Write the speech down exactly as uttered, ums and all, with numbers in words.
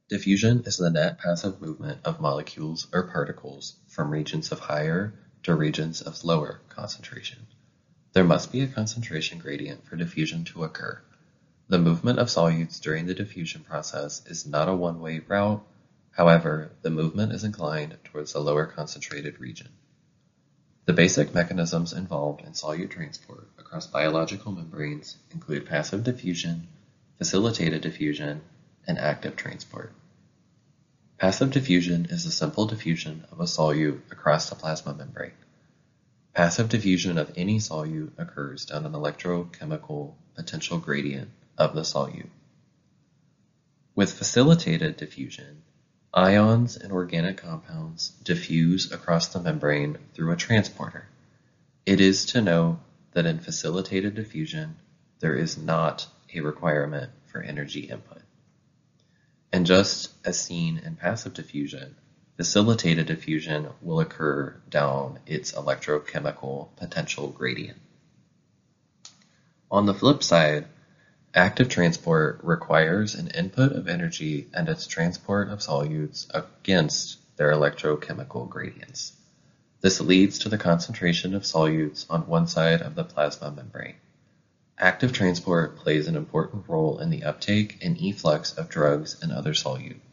Diffusion is the net passive movement of molecules or particles from regions of higher to regions of lower concentration. There must be a concentration gradient for diffusion to occur. The movement of solutes during the diffusion process is not a one-way route. However, the movement is inclined towards the lower concentrated region. The basic mechanisms involved in solute transport across biological membranes include passive diffusion, facilitated diffusion, and active transport. Passive diffusion is the simple diffusion of a solute across the plasma membrane. Passive diffusion of any solute occurs down an electrochemical potential gradient of the solute. With facilitated diffusion, ions and organic compounds diffuse across the membrane through a transporter. It is to know that in facilitated diffusion, there is not a requirement for energy input. And just as seen in passive diffusion, facilitated diffusion will occur down its electrochemical potential gradient. On the flip side, active transport requires an input of energy and its transport of solutes against their electrochemical gradients. This leads to the concentration of solutes on one side of the plasma membrane. Active transport plays an important role in the uptake and efflux of drugs and other solutes.